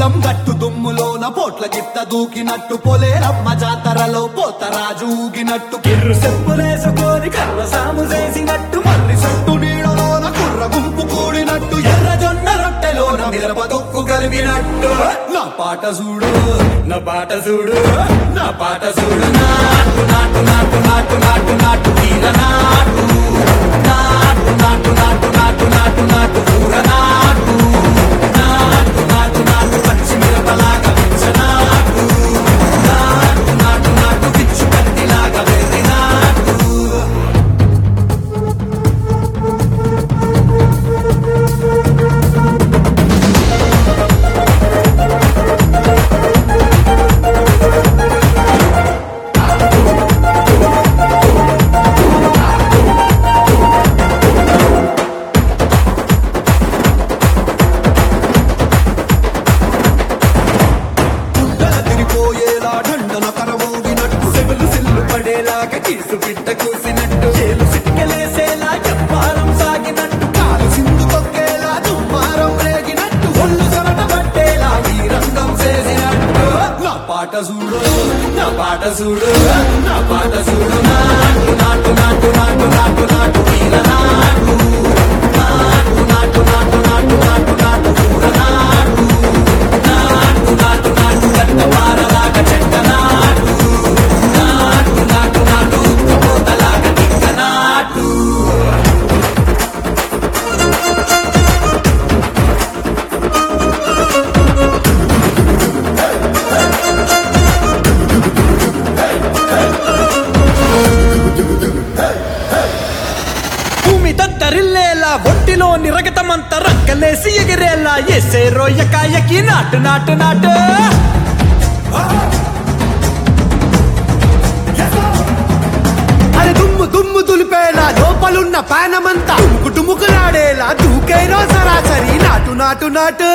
పొలం గట్టు దుమ్ములోన పోట్ల గిత్త దూకినట్టు పొలేరమ్మ జాతరలో పోతరాజు ఊగినట్టు కిర్రు చెప్పులేసుకొని కర్ర సాము చేసినట్టు మర్రి సొట్టు నీడలోన కుర్ర గుంపు కూడినట్టు ఎర్ర జొన్న రొట్టెలోన మిరప దొక్కు కలిపినట్టు నా పాట చూడు నా పాట చూడు నా పాట చూడు నాటు నాటు నాటు నాటు నాటు నాటు తీర నాటు నాటు నాటు నాటు నాటు నాటు నాటు ఊర నాటు నాటు నాటు నాటు పచ్చి మిరపలాగా పెంచనాటు నాటు నాటు నాటు పిచ్చు కత్తిలాగా వెర్రి నాటు తిరిపోయేలా ఢండన కరమోగినట్టు సెవెలు సిల్లు పడేలాగా కీసు పిట్ట కూసినట్టు చేలు సిక్కలేసేలా చెప్పారం సాగినట్టు కాలు సింధు తొక్కేలా దుమ్మారం రేగినట్టు ఒళ్ళు సరట పట్టేలా ఈ రంగం చేసినట్టు నా పాట చూడు నా పాట చూడు నా పాట చూడు నాటు నాటు నాటు నాటు నాటు నాటు తీర నాటు నాటు నాటు నాటు నాటు నాటు నాటు ఊర నాటు నాటు నాటు నాటు గడ్డ పారలాగా చెట్ట నాటు నాటు నాటు నాటు ఉక్కపోతలాగా టిక్క నాటు భూమి దద్దరిల్లేలా ఒంటిలోని రగతమంతా రక్కలేసి ఎగిరేలా ఎసే రోయకాయకి నాటు నాటు నాటు అరే దుమ్ము దుమ్ము దులిపేలా లోపలున్న పానమంతా టుముకులాడేలా దూకేరో సరాసరి నాటు నాటు నాటు